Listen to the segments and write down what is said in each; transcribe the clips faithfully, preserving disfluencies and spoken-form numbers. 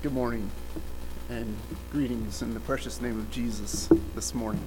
Good morning and greetings in the precious name of Jesus this morning.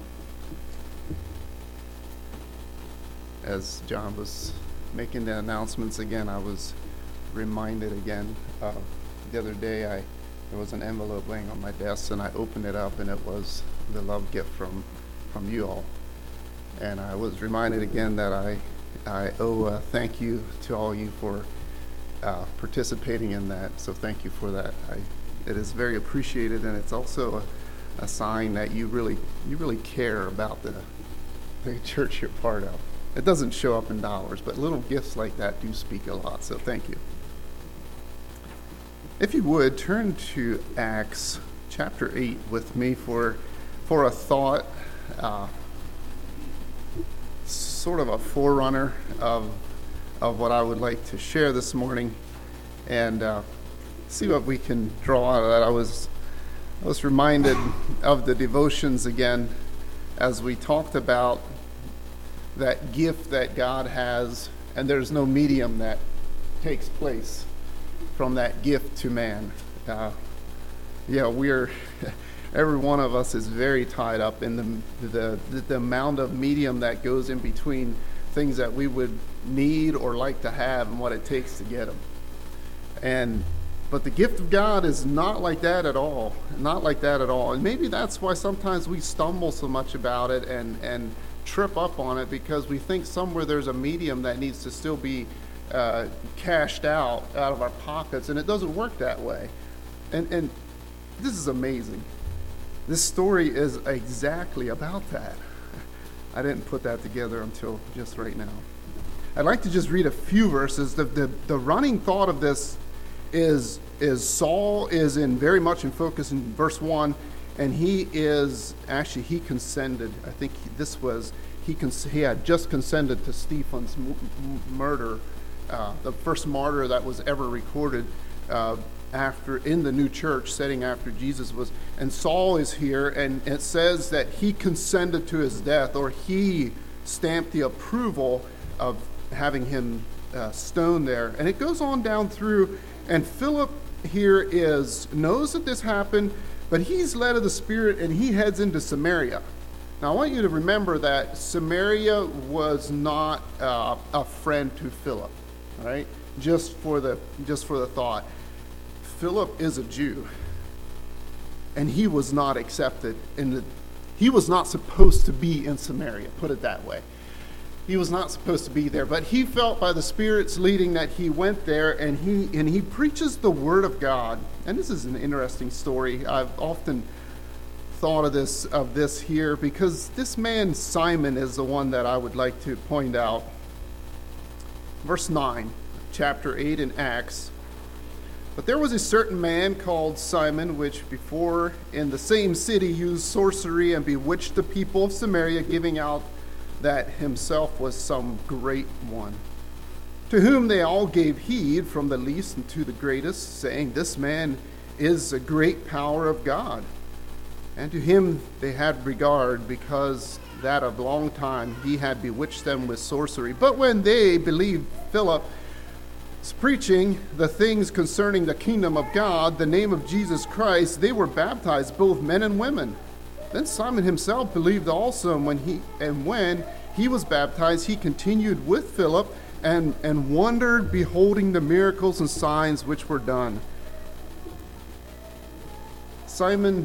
As John was making the announcements again, I was reminded again uh, the other day I there was an envelope laying on my desk and I opened it up and it was the love gift from, from you all. And I was reminded again that I, I owe a thank you to all you for uh, participating in that. So thank you for that. I, it is very appreciated, and it's also a, a sign that you really you really care about the, the church you're part of. It doesn't show up in dollars, but little gifts like that do speak a lot, so thank you. If you would, turn to Acts chapter eight with me for, for a thought, uh, sort of a forerunner of, of what I would like to share this morning, and uh, see what we can draw out of that. I was, I was reminded of the devotions again as we talked about that gift that God has, and there's no medium that takes place from that gift to man. Uh, yeah, we're every one of us is very tied up in the, the the the amount of medium that goes in between things that we would need or like to have and what it takes to get them. And but the gift of God is not like that at all, not like that at all. And maybe that's why sometimes we stumble so much about it and and trip up on it, because we think somewhere there's a medium that needs to still be uh, cashed out out of our pockets, and it doesn't work that way. And and this is amazing. This story is exactly about that. I didn't put that together until just right now. I'd like to just read a few verses. The the, the running thought of this is is Saul is in very much in focus in verse one. And he is, actually, he consented. I think he, this was, he cons- he had just consented to Stephen's m- m- murder, uh, the first martyr that was ever recorded uh, after in the new church setting after Jesus was. And Saul is here, and it says that he consented to his death, or he stamped the approval of having him uh, stoned there. And it goes on down through, and Philip here is, knows that this happened, but he's led of the Spirit, and he heads into Samaria. Now, I want you to remember that Samaria was not uh, a friend to Philip, right? Just for the just for the thought. Philip is a Jew, and he was not accepted in the. He was not supposed to be in Samaria. Put it that way. He was not supposed to be there, but he felt by the Spirit's leading that he went there, and he and he preaches the Word of God. And this is an interesting story. I've often thought of this of this here because this man Simon is the one that I would like to point out. Verse nine, chapter eight in Acts. But there was a certain man called Simon, which before in the same city used sorcery and bewitched the people of Samaria, giving out that himself was some great one, to whom they all gave heed, from the least unto the greatest, saying, This man is a great power of God. And to him they had regard, because that of long time he had bewitched them with sorcery. But when they believed Philip's preaching the things concerning the kingdom of God, the name of Jesus Christ, they were baptized, both men and women. Then Simon himself believed also, and when he and when he was baptized, he continued with Philip and, and wondered, beholding the miracles and signs which were done. Simon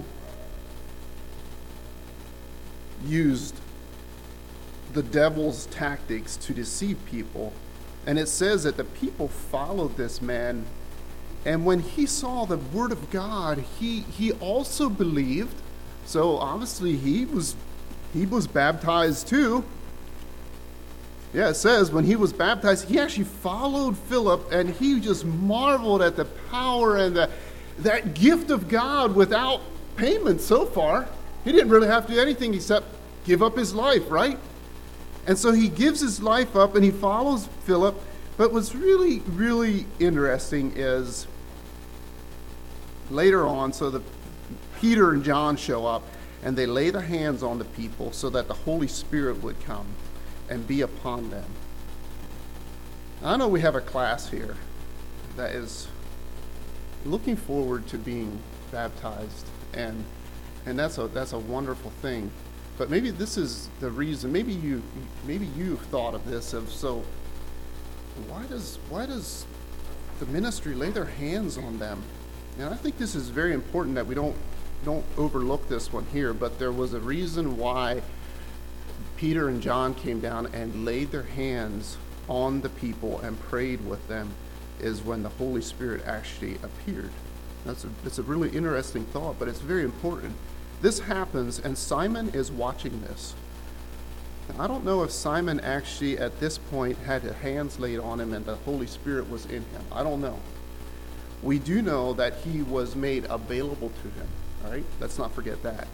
used the devil's tactics to deceive people, and it says that the people followed this man, and when he saw the word of God, he he also believed. So obviously he was he was baptized too. Yeah, it says when he was baptized, he actually followed Philip, and he just marveled at the power and the, that gift of God without payment so far. He didn't really have to do anything except give up his life, right? And so he gives his life up and he follows Philip. But what's really, really interesting is later on, so the Peter and John show up, and they lay their hands on the people so that the Holy Spirit would come and be upon them. I know we have a class here that is looking forward to being baptized, and and that's a that's a wonderful thing. But maybe this is the reason. Maybe you maybe you've thought of this of so. Why does why does the ministry lay their hands on them? And I think this is very important that we don't don't overlook this one here. But there was a reason why Peter and John came down and laid their hands on the people and prayed with them, is when the Holy Spirit actually appeared. That's a, it's a really interesting thought, but it's very important. This happens, and Simon is watching this. Now, I don't know if Simon actually at this point had his hands laid on him and the Holy Spirit was in him. I don't know. We do know that he was made available to him. All right? Let's not forget that.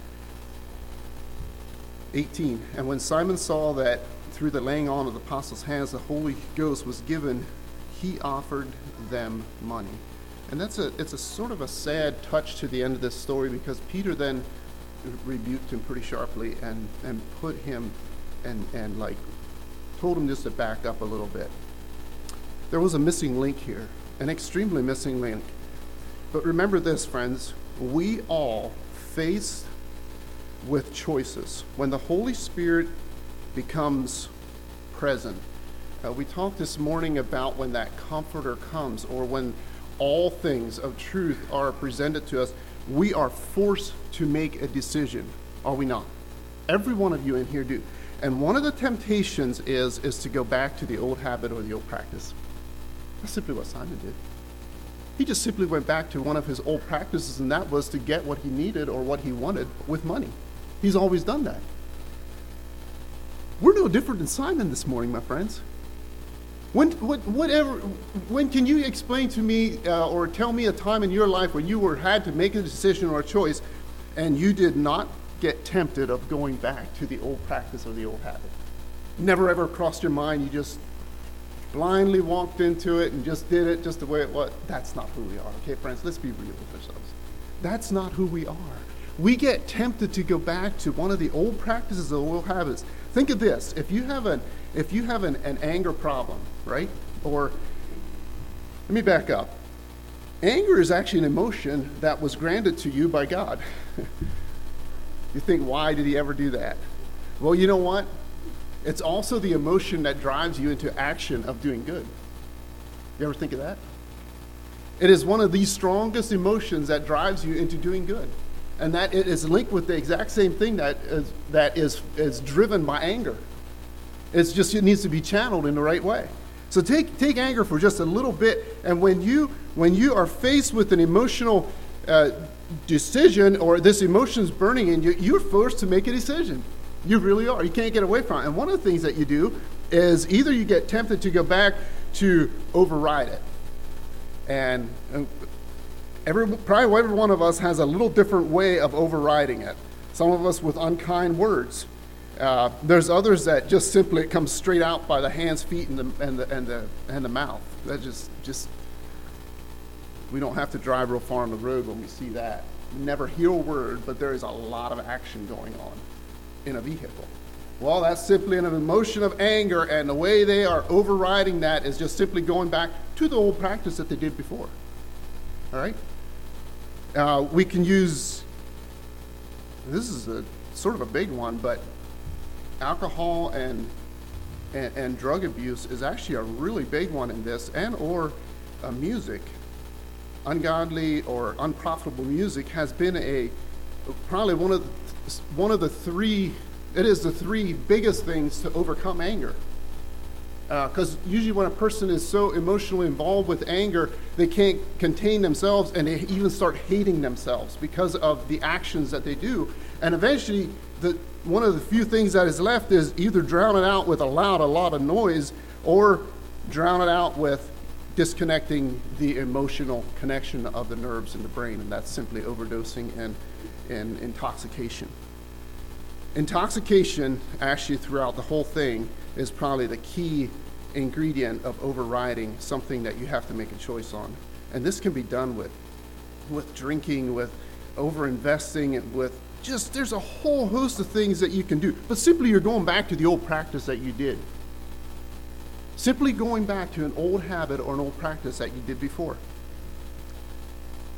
eighteen, and when Simon saw that through the laying on of the apostles' hands the Holy Ghost was given, he offered them money. And that's a it's a sort of a sad touch to the end of this story, because Peter then rebuked him pretty sharply and, and put him and, and like told him just to back up a little bit. There was a missing link here, an extremely missing link. But remember this, friends, we all face with choices. When the Holy Spirit becomes present, uh, we talked this morning about when that comforter comes, or when all things of truth are presented to us, we are forced to make a decision, are we not? Every one of you in here do. And one of the temptations is, is to go back to the old habit or the old practice. That's simply what Simon did. He just simply went back to one of his old practices, and that was to get what he needed or what he wanted with money. He's always done that. We're no different than Simon this morning, my friends. When, what, whatever, when can you explain to me uh, or tell me a time in your life when you were had to make a decision or a choice and you did not get tempted of going back to the old practice or the old habit? Never ever crossed your mind. You just blindly walked into it and just did it just the way it was. That's not who we are. Okay, friends, let's be real with ourselves. That's not who we are. We get tempted to go back to one of the old practices, the old habits. Think of this. If you have an if you have an, an anger problem, right? Or let me back up. Anger is actually an emotion that was granted to you by God. You think, why did he ever do that? Well, you know what? It's also the emotion that drives you into action of doing good. You ever think of that? It is one of the strongest emotions that drives you into doing good. And that it is linked with the exact same thing that is, that is, is driven by anger. It's just, it needs to be channeled in the right way. So take take anger for just a little bit, and when you when you are faced with an emotional uh, decision, or this emotion's burning in you, you're forced to make a decision. You really are. You can't get away from it. And one of the things that you do is either you get tempted to go back to override it. And, and every, probably every one of us has a little different way of overriding it. Some of us with unkind words. Uh, there's others that just simply it comes straight out by the hands, feet, and the and the and the and the mouth. That just just we don't have to drive real far on the road when we see that. We never hear a word, but there is a lot of action going on in a vehicle. Well, that's simply an emotion of anger, and the way they are overriding that is just simply going back to the old practice that they did before. All right? Uh, we can use, this is a sort of a big one, but alcohol and, and and drug abuse is actually a really big one in this, and or uh, music. Ungodly or unprofitable music has been a probably one of the, one of the three. It is the three biggest things to overcome anger. Because uh, usually when a person is so emotionally involved with anger, they can't contain themselves, and they even start hating themselves because of the actions that they do. And eventually, the one of the few things that is left is either drown it out with a loud, a lot of noise, or drown it out with disconnecting the emotional connection of the nerves in the brain, and that's simply overdosing and, and intoxication. Intoxication, actually throughout the whole thing, is probably the key ingredient of overriding something that you have to make a choice on. And this can be done with, with drinking, with over-investing, and with just, there's a whole host of things that you can do. But simply you're going back to the old practice that you did. Simply going back to an old habit or an old practice that you did before.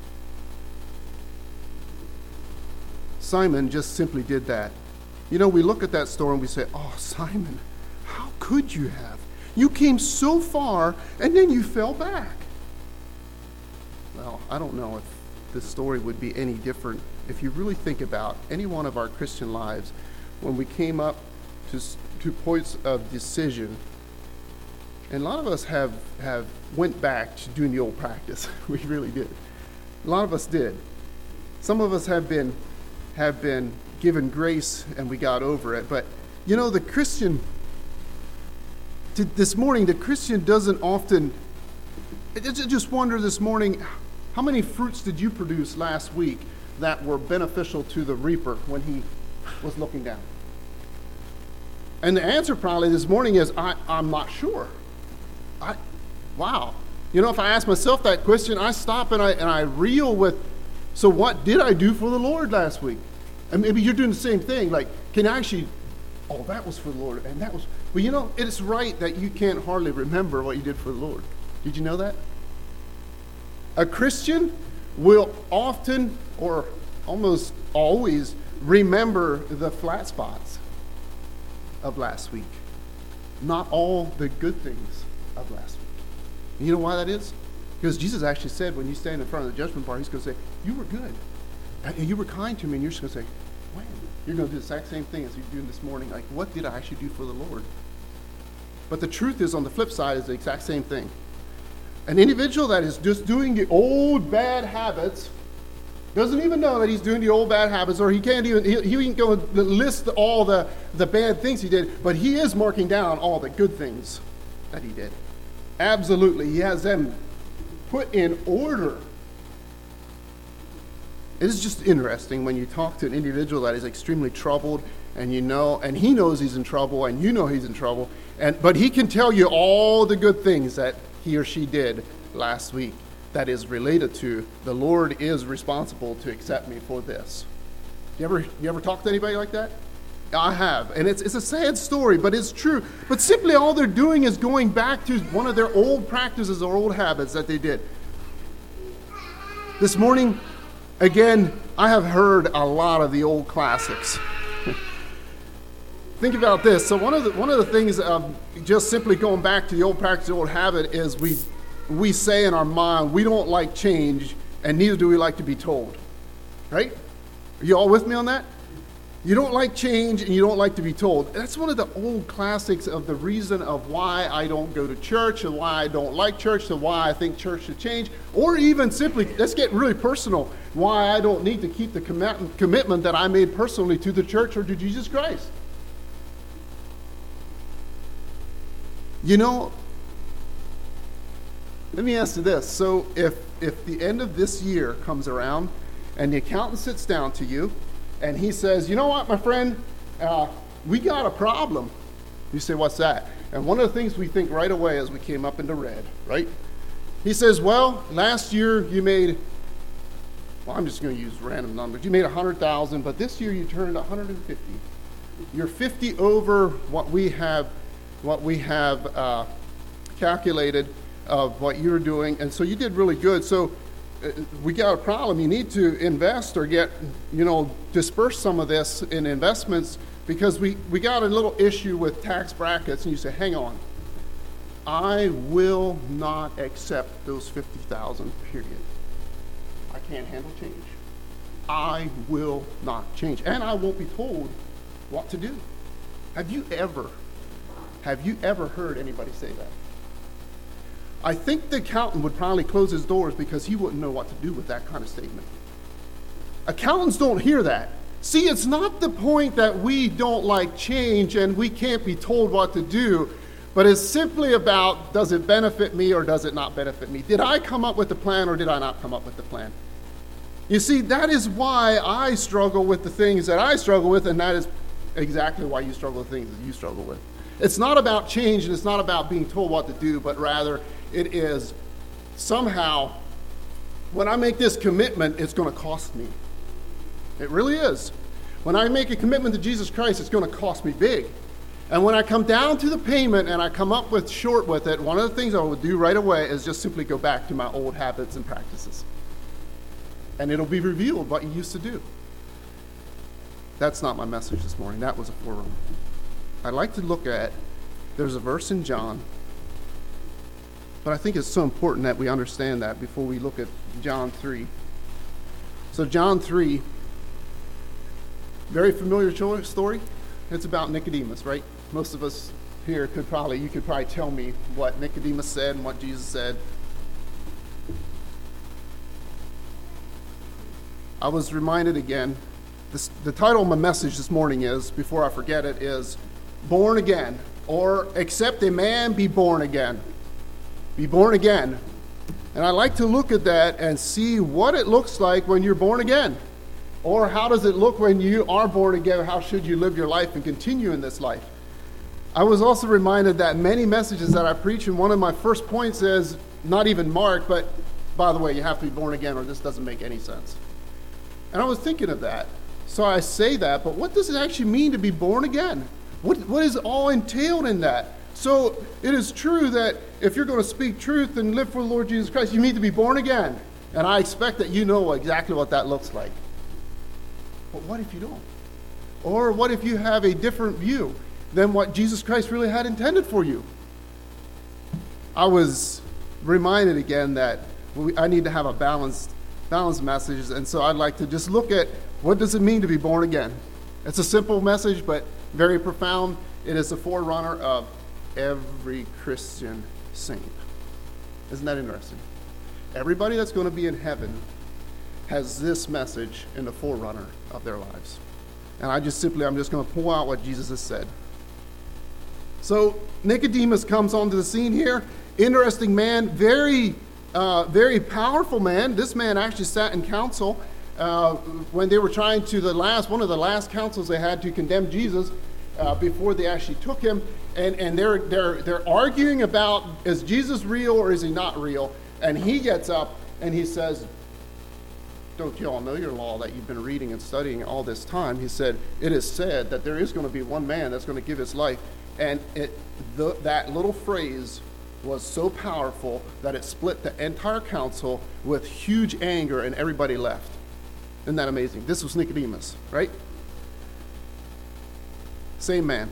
Simon just simply did that. You know, we look at that story and we say, oh, Simon, how could you have? You came so far and then you fell back. Well, I don't know if this story would be any different if you really think about any one of our Christian lives when we came up to, to points of decision. And a lot of us have, have went back to doing the old practice. We really did. A lot of us did. Some of us have been have been given grace and we got over it. But, you know, the Christian, to this morning, the Christian doesn't often, I just wonder this morning, how many fruits did you produce last week that were beneficial to the reaper when he was looking down? And the answer probably this morning is, I, I'm not sure. I, wow. You know, if I ask myself that question, I stop and I and I reel with, so what did I do for the Lord last week? And maybe you're doing the same thing. Like, can I actually, oh, that was for the Lord, and that was, well, you know, it's right that you can't hardly remember what you did for the Lord. Did you know that? A Christian will often, or almost always, remember the flat spots of last week, not all the good things of last week. And you know why that is? Because Jesus actually said when you stand in front of the judgment bar, he's going to say, you were good. And you were kind to me. And you're just going to say, when? You're going to do the exact same thing as you're doing this morning. Like, what did I actually do for the Lord? But the truth is, on the flip side, is the exact same thing. An individual that is just doing the old bad habits doesn't even know that he's doing the old bad habits, or he can't even, he, he can go and list all the, the bad things he did, but he is marking down all the good things that he did. Absolutely. He has them put in order. It is just interesting when you talk to an individual that is extremely troubled, and you know, and he knows he's in trouble, and you know he's in trouble, and but he can tell you all the good things that he or she did last week that is related to the Lord is responsible to accept me for this. You ever you ever talk to anybody like that? I have, and it's it's a sad story, but it's true. But simply all they're doing is going back to one of their old practices or old habits that they did. This morning, again, I have heard a lot of the old classics. Think about this. So one of the one of the things of just simply going back to the old practice, the old habit, is we we say in our mind we don't like change, and neither do we like to be told. Right? Are you all with me on that? You don't like change and you don't like to be told. That's one of the old classics of the reason of why I don't go to church and why I don't like church and why I think church should change. Or even simply, let's get really personal, why I don't need to keep the commit- commitment that I made personally to the church or to Jesus Christ. You know, let me ask you this. So if, if the end of this year comes around and the accountant sits down to you and he says, you know what, my friend, uh, we got a problem. You say, what's that? And one of the things we think right away as we came up into red, right? He says, well, last year you made, well, I'm just going to use random numbers. You made one hundred thousand dollars, but this year you turned one hundred fifty. You're fifty over what we have, what we have uh, calculated of what you're doing, and so you did really good. So we got a problem. You need to invest or get, you know, disperse some of this in investments because we, we got a little issue with tax brackets. And you say, hang on, I will not accept those fifty thousand, period. I can't handle change. I will not change. And I won't be told what to do. Have you ever, have you ever heard anybody say that? I think the accountant would probably close his doors because he wouldn't know what to do with that kind of statement. Accountants don't hear that. See, it's not the point that we don't like change and we can't be told what to do, but it's simply about, does it benefit me or does it not benefit me? Did I come up with the plan or did I not come up with the plan? You see, that is why I struggle with the things that I struggle with, and that is exactly why you struggle with things that you struggle with. It's not about change and it's not about being told what to do, but rather it is somehow, when I make this commitment, it's going to cost me. It really is. When I make a commitment to Jesus Christ, it's going to cost me big. And when I come down to the payment and I come up with short with it, one of the things I would do right away is just simply go back to my old habits and practices. And it'll be revealed what you used to do. That's not my message this morning. That was a forerunner. I'd like to look at, there's a verse in John, but I think it's so important that we understand that before we look at John three. So John three, very familiar story. It's about Nicodemus, right? Most of us here could probably, you could probably tell me what Nicodemus said and what Jesus said. I was reminded again, this, the title of my message this morning is, before I forget it, is Born Again, or Except a Man Be Born Again. Be born again. And I like to look at that and see what it looks like when you're born again. Or how does it look when you are born again? How should you live your life and continue in this life? I was also reminded that many messages that I preach, and one of my first points is not even marked, but by the way, you have to be born again or this doesn't make any sense. And I was thinking of that. So I say that, but what does it actually mean to be born again? What, what is all entailed in that? So it is true that if you're going to speak truth and live for the Lord Jesus Christ, you need to be born again. And I expect that you know exactly what that looks like. But what if you don't? Or what if you have a different view than what Jesus Christ really had intended for you? I was reminded again that we, I need to have a balanced, balanced message. And so I'd like to just look at what does it mean to be born again? It's a simple message, but very profound. It is the forerunner of every Christian saint. Isn't that interesting? Everybody that's going to be in heaven has this message in the forerunner of their lives. And I just simply, I'm just going to pull out what Jesus has said. So Nicodemus comes onto the scene here. Interesting man, very, uh, very powerful man. This man actually sat in council uh, when they were trying to, the last, one of the last councils they had to condemn Jesus uh, before they actually took him. And, and they're, they're, they're arguing about, is Jesus real or is he not real? And he gets up and he says, don't you all know your law that you've been reading and studying all this time? He said, it is said that there is going to be one man that's going to give his life. And it, the, that little phrase was so powerful that it split the entire council with huge anger and everybody left. Isn't that amazing? This was Nicodemus, right? Same man.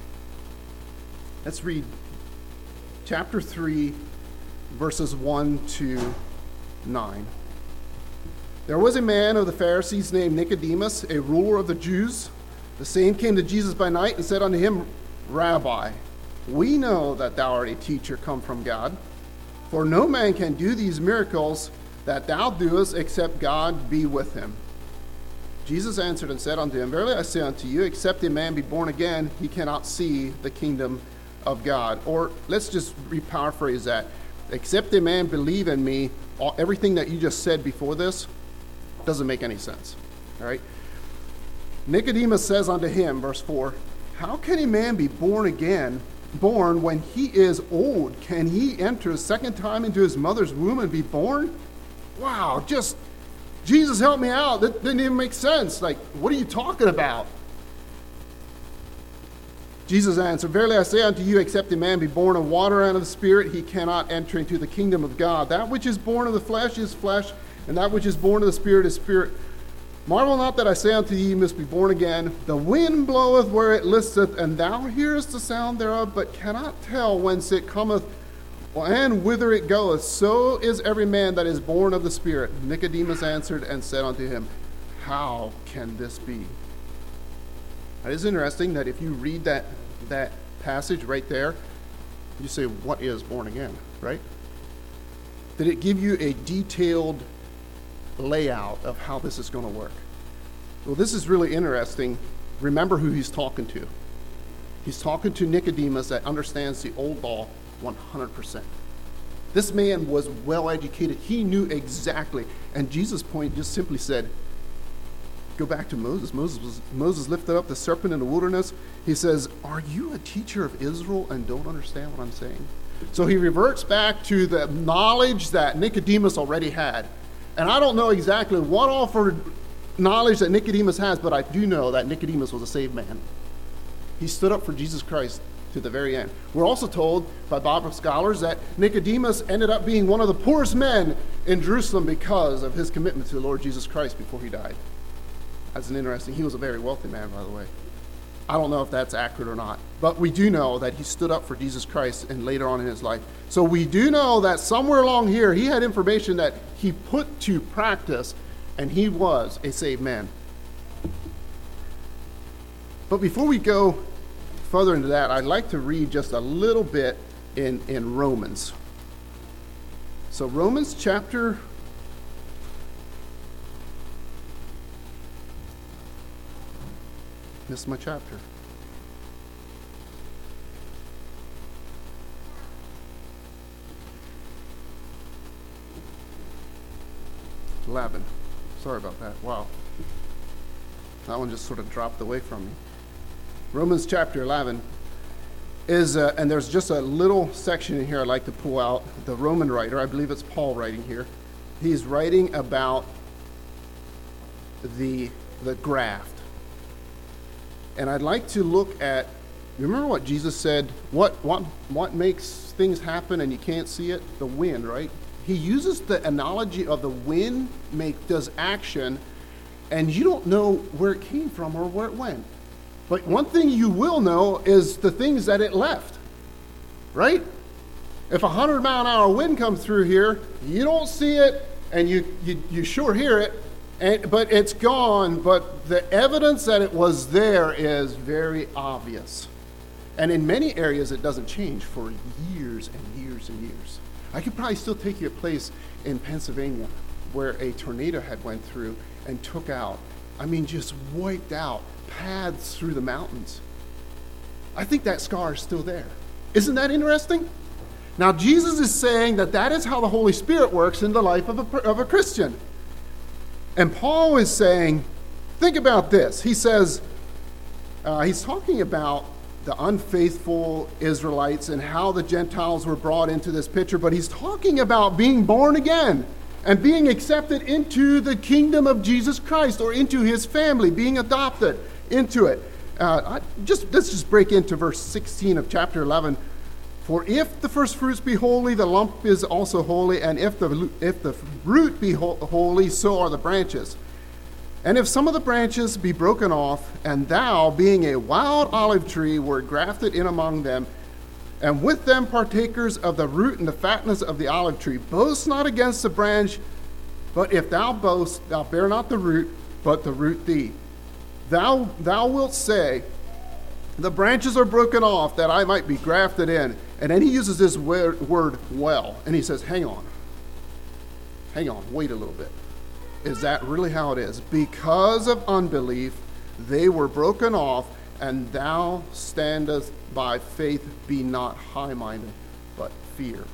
Let's read chapter three, verses one to nine. There was a man of the Pharisees named Nicodemus, a ruler of the Jews. The same came to Jesus by night and said unto him, Rabbi, we know that thou art a teacher come from God, for no man can do these miracles that thou doest except God be with him. Jesus answered and said unto him, Verily I say unto you, except a man be born again, he cannot see the kingdom of God. Or let's just re-paraphrase that. Except a man believe in me, all, everything that you just said before this doesn't make any sense. All right? Nicodemus says unto him, verse four, how can a man be born again, born when he is old? Can he enter a second time into his mother's womb and be born? Wow, just, Jesus help me out. That didn't even make sense. Like, what are you talking about? Jesus answered, Verily I say unto you, except a man be born of water and of the Spirit, he cannot enter into the kingdom of God. That which is born of the flesh is flesh, and that which is born of the Spirit is spirit. Marvel not that I say unto you, you must be born again. The wind bloweth where it listeth, and thou hearest the sound thereof, but cannot tell whence it cometh and whither it goeth. So is every man that is born of the Spirit. Nicodemus answered and said unto him, how can this be? It is interesting that if you read that, that passage right there, you say, what is born again, right? Did it give you a detailed layout of how this is going to work? Well, this is really interesting. Remember who he's talking to. He's talking to Nicodemus that understands the old law one hundred percent. This man was well educated. He knew exactly. And Jesus' point just simply said, go back to Moses. Moses was, Moses lifted up the serpent in the wilderness. He says, are you a teacher of Israel and don't understand what I'm saying? So he reverts back to the knowledge that Nicodemus already had. And I don't know exactly what all for knowledge that Nicodemus has, but I do know that Nicodemus was a saved man. He stood up for Jesus Christ to the very end. We're also told by Bible scholars that Nicodemus ended up being one of the poorest men in Jerusalem because of his commitment to the Lord Jesus Christ before he died. That's an interesting, he was a very wealthy man, by the way. I don't know if that's accurate or not, but we do know that he stood up for Jesus Christ and later on in his life. So we do know that somewhere along here, he had information that he put to practice, and he was a saved man. But before we go further into that, I'd like to read just a little bit in, in Romans. So Romans chapter Missed my chapter. eleven. Sorry about that. Wow. That one just sort of dropped away from me. Romans chapter eleven is, uh, and there's just a little section in here I'd like to pull out. The Roman writer, I believe it's Paul writing here, he's writing about the, the graft. And I'd like to look at, you remember what Jesus said? What, what, what makes things happen and you can't see it? The wind, right? He uses the analogy of the wind make does action, and you don't know where it came from or where it went. But one thing you will know is the things that it left, right? If a hundred mile an hour wind comes through here, you don't see it, and you you, you sure hear it, and, but it's gone. But the evidence that it was there is very obvious. And in many areas, it doesn't change for years and years and years. I could probably still take you a place in Pennsylvania where a tornado had went through and took out, I mean, just wiped out paths through the mountains. I think that scar is still there. Isn't that interesting? Now, Jesus is saying that that is how the Holy Spirit works in the life of a, of a Christian. And Paul is saying, think about this. He says, uh, he's talking about the unfaithful Israelites and how the Gentiles were brought into this picture, but he's talking about being born again and being accepted into the kingdom of Jesus Christ, or into his family, being adopted into it. Uh, I just let's just break into verse sixteen of chapter eleven. For if the first fruits be holy, the lump is also holy, and if the if the root be ho- holy, so are the branches. And if some of the branches be broken off, and thou, being a wild olive tree, were grafted in among them, and with them partakers of the root and the fatness of the olive tree, boast not against the branch, but if thou boast, thou bear not the root, but the root thee. Thou, thou wilt say, the branches are broken off, that I might be grafted in. And then he uses this word, word well, and he says, hang on. Hang on, wait a little bit. Is that really how it is? Because of unbelief, they were broken off, and thou standest by faith, be not high-minded, but fear.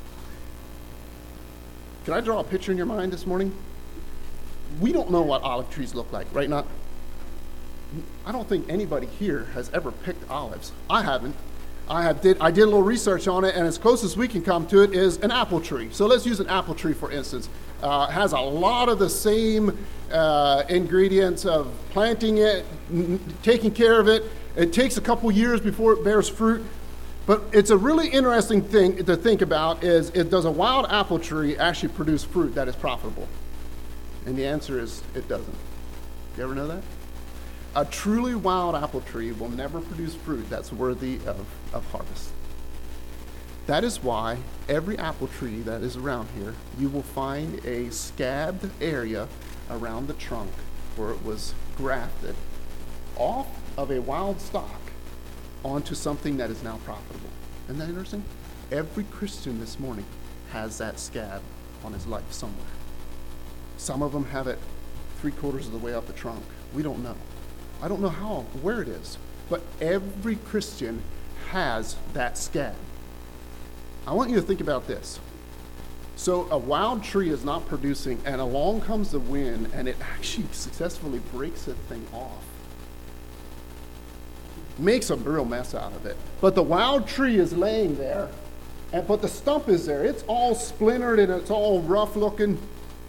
Can I draw a picture in your mind this morning? We don't know what olive trees look like, right? Not. I don't think anybody here has ever picked olives. I haven't. I have did I did a little research on it, and as close as we can come to it is an apple tree. So let's use an apple tree, for instance. Uh, has a lot of the same uh, ingredients of planting it, n- taking care of it. It takes a couple years before it bears fruit. But it's a really interesting thing to think about is, it, does a wild apple tree actually produce fruit that is profitable? And the answer is, it doesn't. You ever know that? A truly wild apple tree will never produce fruit that's worthy of, of harvest. That is why every apple tree that is around here, you will find a scabbed area around the trunk where it was grafted off of a wild stock onto something that is now profitable. Isn't that interesting? Every Christian this morning has that scab on his life somewhere. Some of them have it three quarters of the way up the trunk. We don't know. I don't know how, where it is, but every Christian has that scab. I want you to think about this. So a wild tree is not producing, and along comes the wind, and it actually successfully breaks the thing off. Makes a real mess out of it. But the wild tree is laying there, and but the stump is there. It's all splintered and it's all rough looking.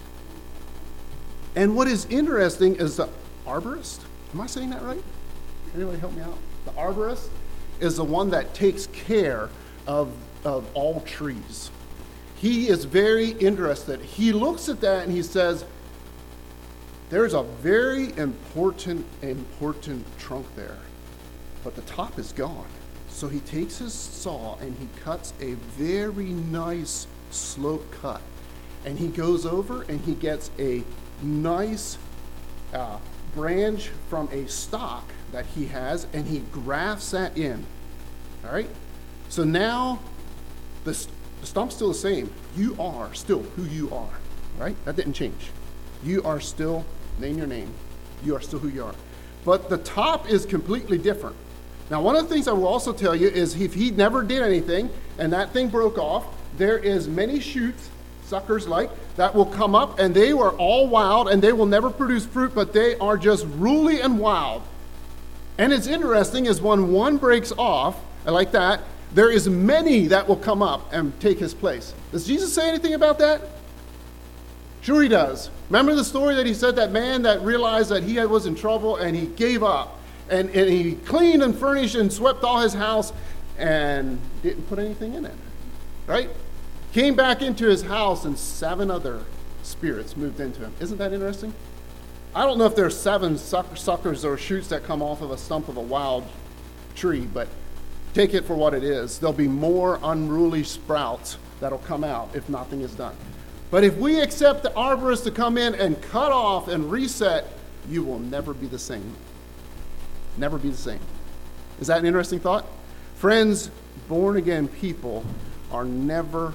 And what is interesting is the arborist. Am I saying that right? Anybody help me out? The arborist is the one that takes care of, of all trees. He is very interested. He looks at that and he says, There's a very important, important trunk there, but the top is gone. So he takes his saw and he cuts a very nice slope cut. And he goes over and he gets a nice uh, branch from a stock that he has, and he grafts that in. All right? So now the, the stump's still the same. You are still who you are. Right? That didn't change. You are still, name your name. You are still who you are. But the top is completely different. Now, one of the things I will also tell you is if he never did anything and that thing broke off, there is many shoots, suckers like, that will come up, and they are all wild, and they will never produce fruit, but they are just ruly and wild. And it's interesting is when one breaks off, like that, there is many that will come up and take his place. Does Jesus say anything about that? Sure he does. Remember the story that he said that man that realized that he was in trouble and he gave up. And, and he cleaned and furnished and swept all his house and didn't put anything in it. Right? Came back into his house and seven other spirits moved into him. Isn't that interesting? I don't know if there's seven suck- suckers or shoots that come off of a stump of a wild tree, but take it for what it is. There'll be more unruly sprouts that'll come out if nothing is done. But if we accept the arborist to come in and cut off and reset, you will never be the same. Never be the same. Is that an interesting thought? Friends, born-again people are never...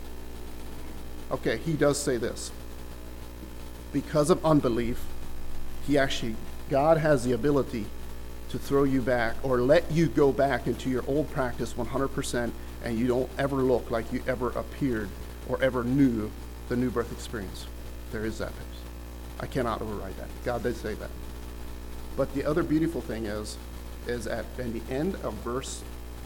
Okay, he does say this. Because of unbelief, he actually, God has the ability to throw you back or let you go back into your old practice one hundred percent, and you don't ever look like you ever appeared or ever knew the new birth experience. There is that. I cannot override that. God did say that. But the other beautiful thing is, is at in the end of verse,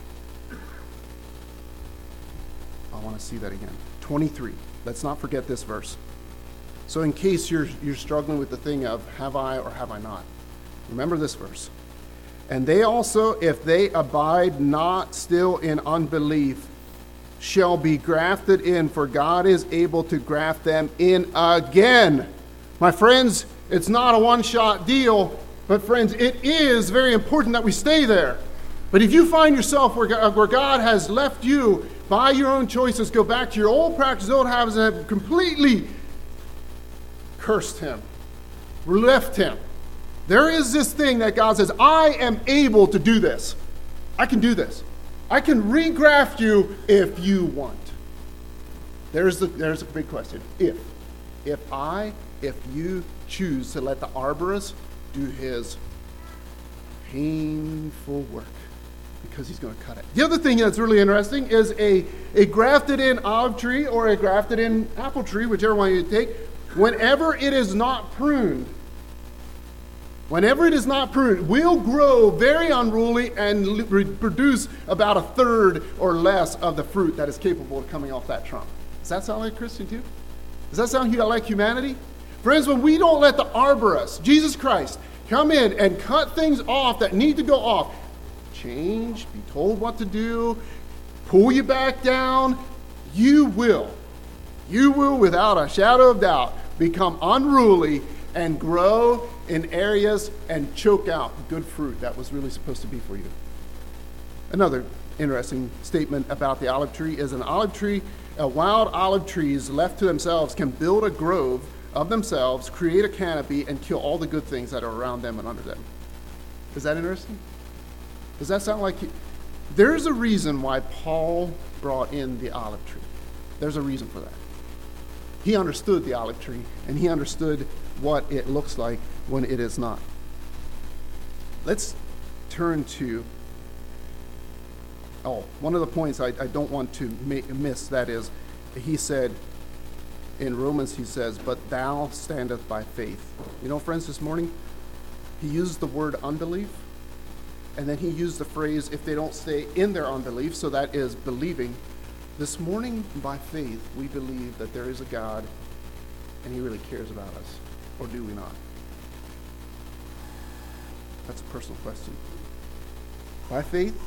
I want to see that again, twenty-three. Let's not forget this verse. So in case you're you're struggling with the thing of have I or have I not, remember this verse. And they also, if they abide not still in unbelief, shall be grafted in, for God is able to graft them in again. My friends, it's not a one-shot deal. But friends, it is very important that we stay there. But if you find yourself where God, where God has left you by your own choices, go back to your old practice, old habits, and have completely cursed him, left him. There is this thing that God says, I am able to do this. I can do this. I can regraft you if you want. There's the, there's a big question. If. If I, if you choose to let the arborist do his painful work, because he's going to cut it. The other thing that's really interesting is a, a grafted in olive tree or a grafted in apple tree, whichever one you take, whenever it is not pruned, whenever it is not pruned, will grow very unruly and produce about a third or less of the fruit that is capable of coming off that trunk. Does that sound like a Christian too? Does that sound like humanity? Friends, when we don't let the arborist, Jesus Christ, come in and cut things off that need to go off, change, be told what to do, pull you back down, you will, you will without a shadow of doubt become unruly and grow in areas and choke out good fruit that was really supposed to be for you. Another interesting statement about the olive tree is an olive tree, uh, wild olive trees left to themselves can build a grove of themselves, create a canopy, and kill all the good things that are around them and under them. Is that interesting? Does that sound like... He, there's a reason why Paul brought in the olive tree. There's a reason for that. He understood the olive tree, and he understood what it looks like when it is not. Let's turn to... Oh, one of the points I, I don't want to make, miss, that is, he said... In Romans, he says, but thou standeth by faith. You know, friends, this morning, he used the word unbelief, and then he used the phrase, if they don't stay in their unbelief, so that is believing. This morning, by faith, we believe that there is a God, and he really cares about us. Or do we not? That's a personal question. By faith,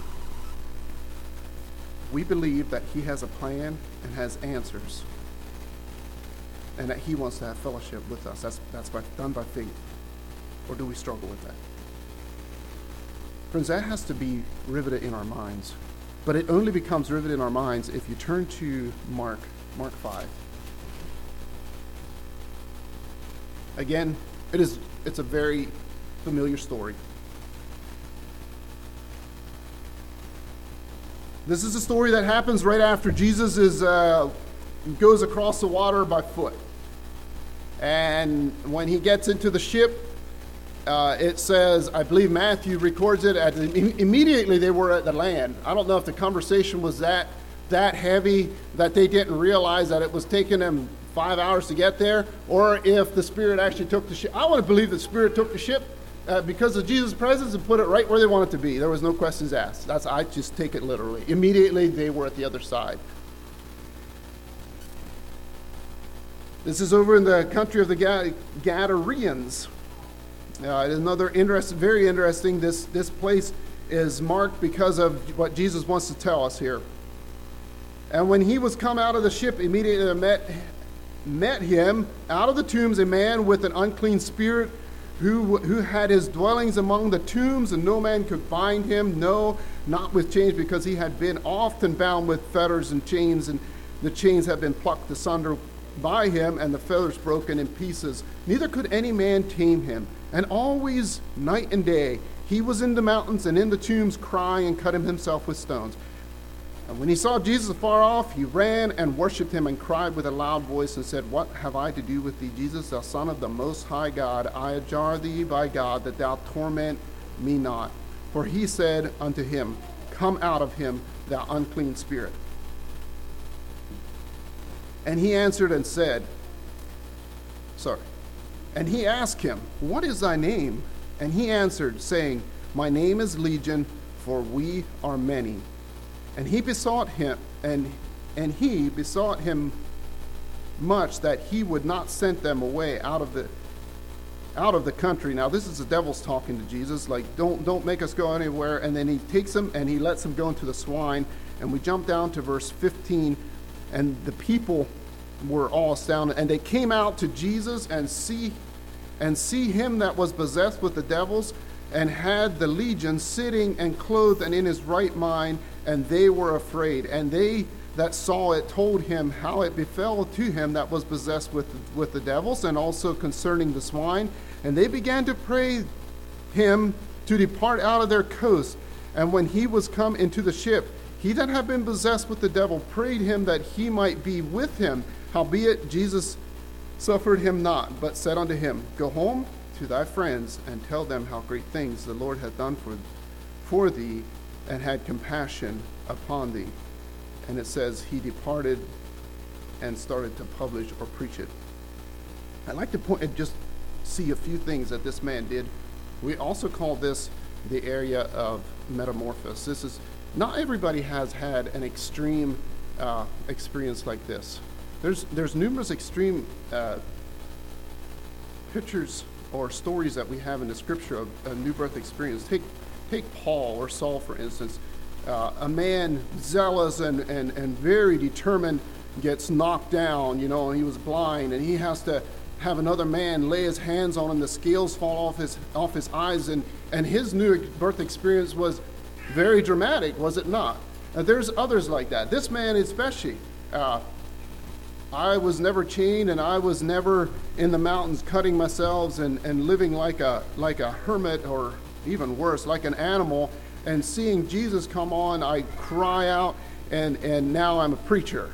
we believe that he has a plan and has answers. and that he wants to have fellowship with us. That's, that's by, done by faith. Or do we struggle with that? Friends, that has to be riveted in our minds. But it only becomes riveted in our minds if you turn to Mark, Mark five. Again, it is, it's a very familiar story. This is a story that happens right after Jesus is uh, goes across the water by foot. And when he gets into the ship, uh, it says, I believe Matthew records it, at the, immediately they were at the land. I don't know if the conversation was that, that heavy that they didn't realize that it was taking them five hours to get there, or if the Spirit actually took the ship. I want to believe the Spirit took the ship uh, because of Jesus' presence and put it right where they wanted to be. There was no questions asked. That's I just take it literally. Immediately they were at the other side. This is over in the country of the Gadareans. Uh, it is another interest, very interesting. This this place is marked because of what Jesus wants to tell us here. And when he was come out of the ship, immediately there met met him out of the tombs a man with an unclean spirit, who who had his dwellings among the tombs, and no man could bind him, no, not with chains, because he had been often bound with fetters and chains, and the chains had been plucked asunder by him, and the fetters broken in pieces. Neither could any man tame him. And always, night and day, he was in the mountains and in the tombs, crying and cutting himself with stones. And when he saw Jesus afar off, he ran and worshipped him, and cried with a loud voice and said, What have I to do with thee, Jesus, thou Son of the Most High God? I adjure thee by God that thou torment me not. For he said unto him, Come out of him, thou unclean spirit. And he answered and said, sorry. And he asked him, What is thy name? And he answered, saying, My name is Legion, for we are many. And he besought him, and and he besought him much that he would not send them away out of the out of the country. Now this is the devil's talking to Jesus, like don't don't make us go anywhere. And then he takes him and he lets him go into the swine. And we jump down to verse fifteen, and the people were all astounded, and they came out to Jesus and see and see him that was possessed with the devils, and had the legion sitting and clothed and in his right mind, and they were afraid. And they that saw it told him how it befell to him that was possessed with with the devils, and also concerning the swine. And they began to pray him to depart out of their coast. And when he was come into the ship, he that had been possessed with the devil prayed him that he might be with him. Howbeit Jesus suffered him not, but said unto him, Go home to thy friends, and tell them how great things the Lord hath done for, for thee, and had compassion upon thee. And it says he departed and started to publish or preach it. I'd like to point and just see a few things that this man did. We also call this the area of metamorphosis. This is not everybody has had an extreme uh, experience like this. There's there's numerous extreme uh, pictures or stories that we have in the scripture of a new birth experience. Take take Paul or Saul, for instance. Uh, a man zealous and, and, and very determined gets knocked down, you know, and he was blind, and he has to have another man lay his hands on him. The scales fall off his off his eyes, and, and his new birth experience was very dramatic, was it not? Uh, there's others like that. This man especially. Uh, I was never chained, and I was never in the mountains cutting myself and, and living like a like a hermit, or even worse, like an animal. And seeing Jesus come on, I cry out, and, and now I'm a preacher.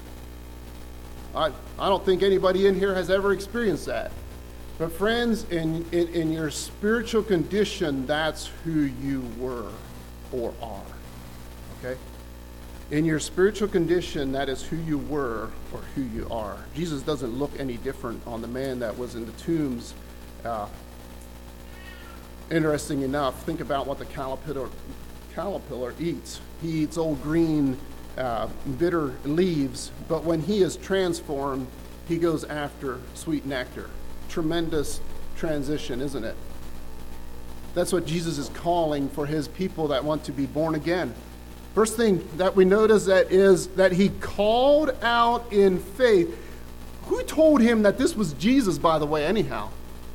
I I don't think anybody in here has ever experienced that. But friends, in, in, in your spiritual condition, that's who you were or are. Okay? In your spiritual condition, that is who you were or who you are. Jesus doesn't look any different on the man that was in the tombs. Uh, interesting enough, think about what the caterpillar, caterpillar eats. He eats old green, uh, bitter leaves, but when he is transformed, he goes after sweet nectar. Tremendous transition, isn't it? That's what Jesus is calling for his people that want to be born again. First thing that we notice that is that he called out in faith. Who told him that this was Jesus, by the way, anyhow?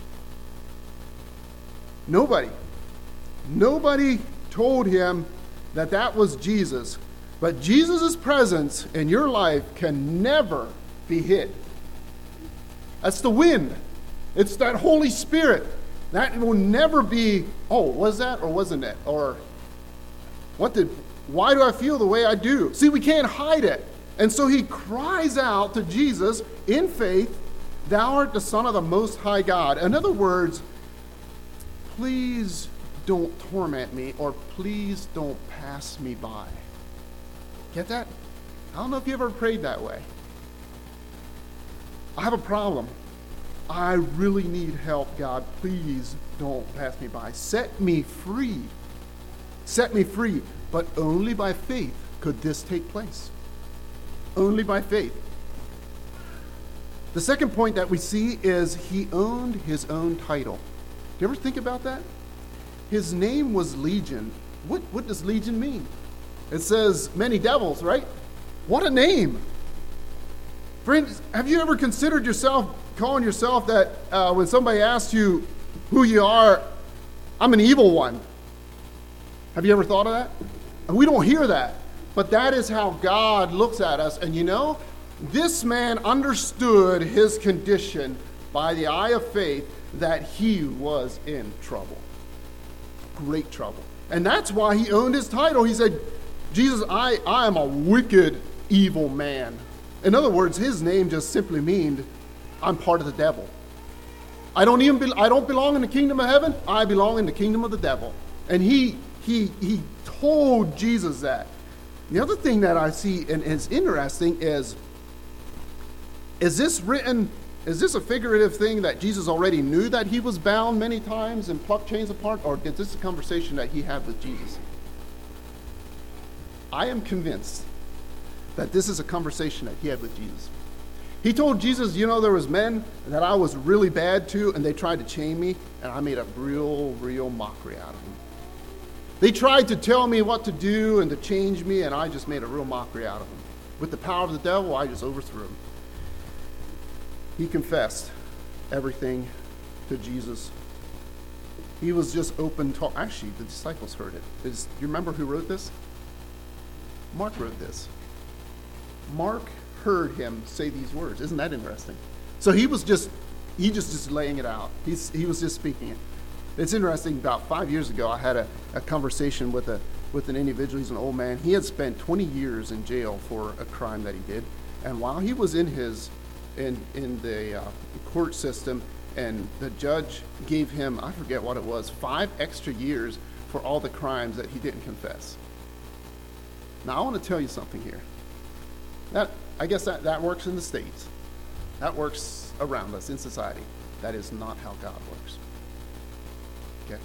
Nobody. Nobody told him that that was Jesus. But Jesus' presence in your life can never be hid. That's the wind. It's that Holy Spirit. That will never be, oh, was that or wasn't it? Or what did, why do I feel the way I do? See, we can't hide it. And so he cries out to Jesus in faith, thou art the Son of the Most High God. In other words, please don't torment me, or please don't pass me by. Get that? I don't know if you ever prayed that way. I have a problem. I really need help, God. Please don't pass me by. Set me free. Set me free. But only by faith could this take place. Only by faith. The second point that we see is he owned his own title. Do you ever think about that? His name was Legion. What, what does Legion mean? It says many devils, right? What a name. Friends, have you ever considered yourself, calling yourself that uh, when somebody asks you who you are, I'm an evil one? Have you ever thought of that? And we don't hear that. But that is how God looks at us. And you know, this man understood his condition by the eye of faith, that he was in trouble. Great trouble. And that's why he owned his title. He said, Jesus, I, I am a wicked, evil man. In other words, his name just simply means, I'm part of the devil. I don't even be, I don't belong in the kingdom of heaven. I belong in the kingdom of the devil. And he he he told Jesus that. The other thing that I see and is interesting is, is this written, is this a figurative thing that Jesus already knew that he was bound many times and plucked chains apart, or is this a conversation that he had with Jesus? I am convinced that this is a conversation that he had with Jesus. He told Jesus, you know, there was men that I was really bad to, and they tried to chain me, and I made a real, real mockery out of them. They tried to tell me what to do and to change me, and I just made a real mockery out of them. With the power of the devil, I just overthrew him. He confessed everything to Jesus. He was just open talk. Actually, the disciples heard it. Is, you remember who wrote this? Mark wrote this. Mark heard him say these words. Isn't that interesting? So he was just, he just, just laying it out. He's, he was just speaking it. It's interesting, about five years ago, I had a, a conversation with a with an individual. He's an old man. He had spent twenty years in jail for a crime that he did. And while he was in his, in, in the uh, court system, and the judge gave him, I forget what it was, five extra years for all the crimes that he didn't confess. Now, I want to tell you something here. That, I guess that, that works in the States. That works around us in society. That is not how God works. Okay?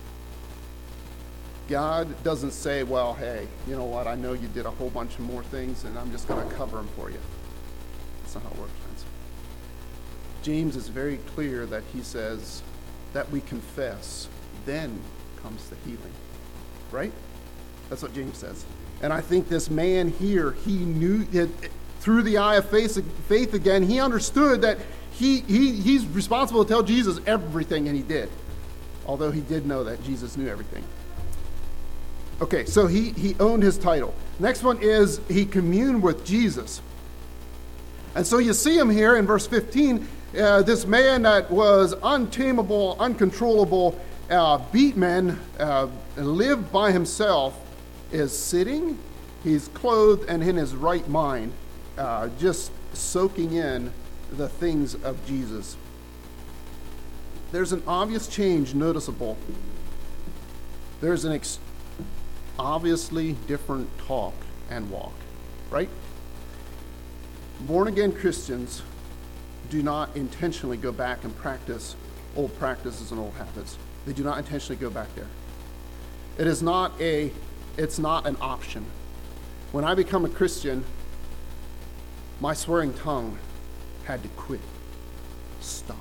God doesn't say, well, hey, you know what, I know you did a whole bunch of more things, and I'm just going to cover them for you. That's not how it works, friends. James is very clear that he says that we confess, then comes the healing. Right? That's what James says. And I think this man here, he knew it, through the eye of faith, faith again, he understood that he, he he's responsible to tell Jesus everything, and he did. Although he did know that Jesus knew everything. Okay, so he, he owned his title. Next one is he communed with Jesus. And so you see him here in verse fifteen, uh, this man that was untamable, uncontrollable, uh, beat men, uh, lived by himself, is sitting, he's clothed and in his right mind, uh, just soaking in the things of Jesus. There's an obvious change noticeable. There's an ex- obviously different talk and walk, right? Born-again Christians do not intentionally go back and practice old practices and old habits. They do not intentionally go back there. It is not a, it's not an option. When I become a Christian, my swearing tongue had to quit, stop.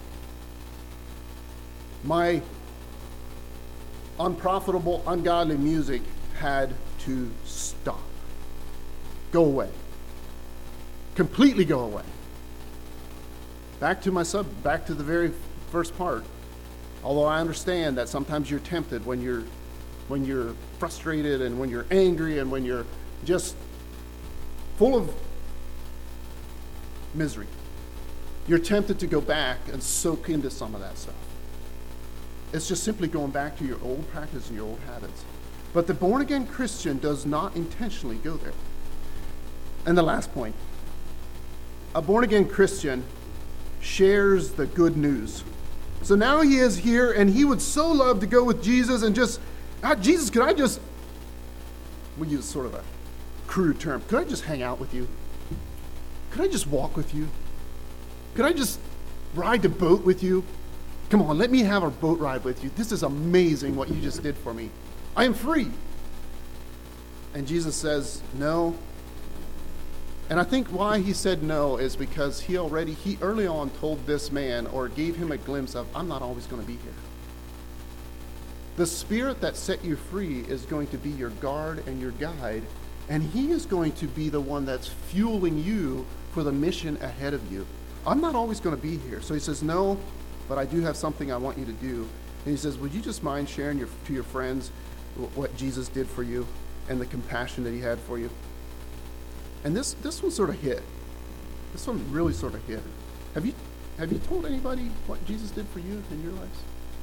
My unprofitable, ungodly music had to stop, go away, completely go away. back to my sub, back to the very first part. Although I understand that sometimes you're tempted when you're when you're frustrated and when you're angry and when you're just full of misery. You're tempted to go back and soak into some of that stuff. It's just simply going back to your old practice and your old habits. But the born-again Christian does not intentionally go there. And the last point, a born-again Christian shares the good news. So now he is here, and he would so love to go with Jesus and just, ah, Jesus, could I just, we use sort of a crude term, could I just hang out with you? Could I just walk with you? Could I just ride the boat with you? Come on, let me have a boat ride with you. This is amazing what you just did for me. I am free. And Jesus says, no. And I think why he said no is because he already, he early on told this man or gave him a glimpse of, I'm not always going to be here. The Spirit that set you free is going to be your guard and your guide, and he is going to be the one that's fueling you for the mission ahead of you. I'm not always going to be here. So he says, no, but I do have something I want you to do. And he says, would you just mind sharing your, to your friends what Jesus did for you and the compassion that he had for you? And this, this one sort of hit. This one really sort of hit. Have you, have you told anybody what Jesus did for you in your lives?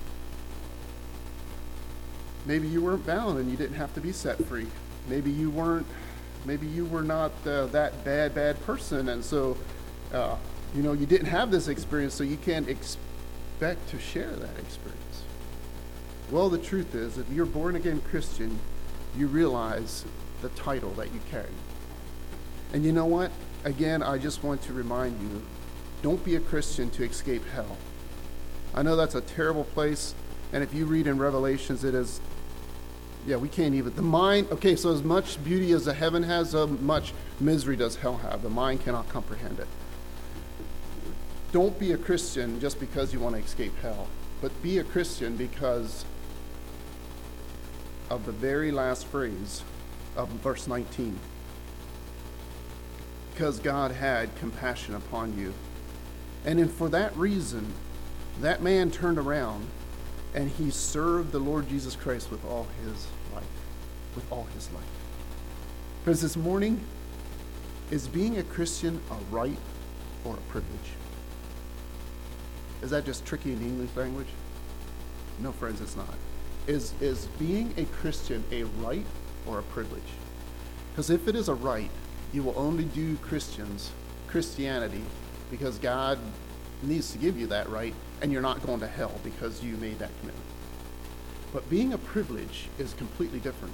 Maybe you weren't bound and you didn't have to be set free. Maybe you weren't, maybe you were not uh, that bad, bad person. And so, uh, you know, you didn't have this experience, so you can't expect to share that experience. Well, the truth is, if you're a born-again Christian, you realize the title that you carry. And you know what? Again, I just want to remind you, don't be a Christian to escape hell. I know that's a terrible place, and if you read in Revelations, it is, yeah, we can't even, the mind, okay, so as much beauty as the heaven has, so much misery does hell have. The mind cannot comprehend it. Don't be a Christian just because you want to escape hell, but be a Christian because of the very last phrase of verse nineteen. Because God had compassion upon you. And then for that reason, that man turned around and he served the Lord Jesus Christ with all his life. With all his life. Because this morning, is being a Christian a right or a privilege? Is that just tricky in English language? No, friends, it's not. Is, is being a Christian a right or a privilege? Because if it is a right, you will only do Christians, Christianity, because God needs to give you that right, and you're not going to hell because you made that commitment. But being a privilege is completely different.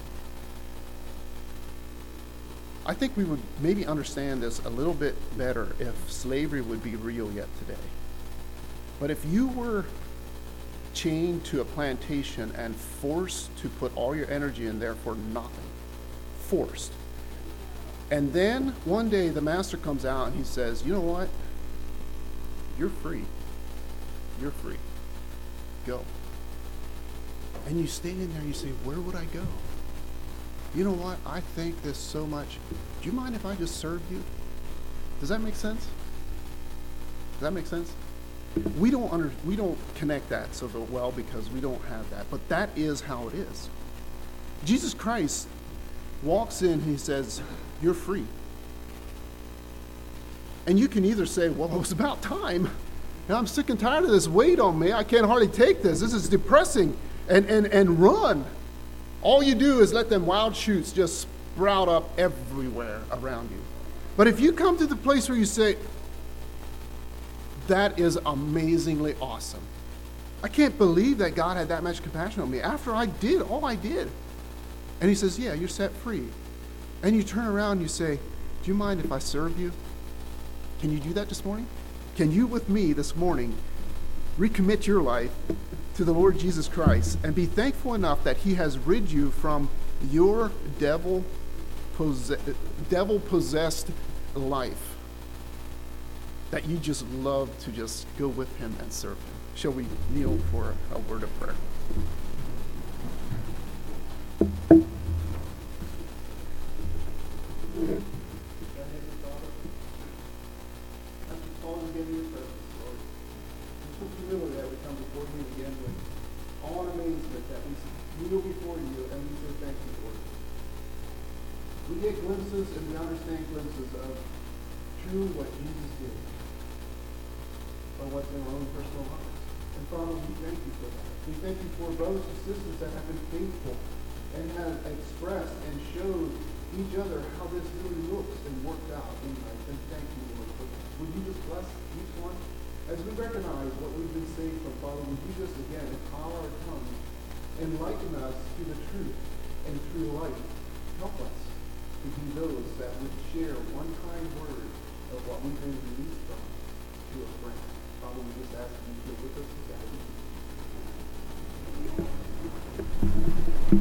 I think we would maybe understand this a little bit better if slavery would be real yet today. But if you were chained to a plantation and forced to put all your energy in there for nothing, forced, and then one day the master comes out and he says, you know what? You're free. You're free. Go. And you stay in there and you say, where would I go? You know what? I thank this so much. Do you mind if I just serve you? Does that make sense? Does that make sense? We don't under, we don't connect that so well because we don't have that. But that is how it is. Jesus Christ walks in and he says, you're free. And you can either say, well, it was about time. Now I'm sick and tired of this weight on me. I can't hardly take this. This is depressing. And, and, and run. All you do is let them wild shoots just sprout up everywhere around you. But if you come to the place where you say, that is amazingly awesome. I can't believe that God had that much compassion on me after I did all I did. And he says, yeah, you're set free. And you turn around and you say, do you mind if I serve you? Can you do that this morning? Can you with me this morning recommit your life to the Lord Jesus Christ and be thankful enough that he has rid you from your devil possessed, devil possessed life, that you just love to just go with him and serve him? Shall we kneel for a word of prayer? We get glimpses and we understand glimpses of true what Jesus did, or what's in our own personal lives. And Father, we thank you for that. We thank you for brothers and sisters that have been faithful and have expressed and showed each other how this really looks and worked out in life. And thank you, Lord, for that. Would you just bless each one? As we recognize what we've been saying from Father, would you just again call our tongues, enlighten us to the truth and true light. Help us to be those that would share one kind word of what we've been released from to a friend. Father, we just ask you to be with us today.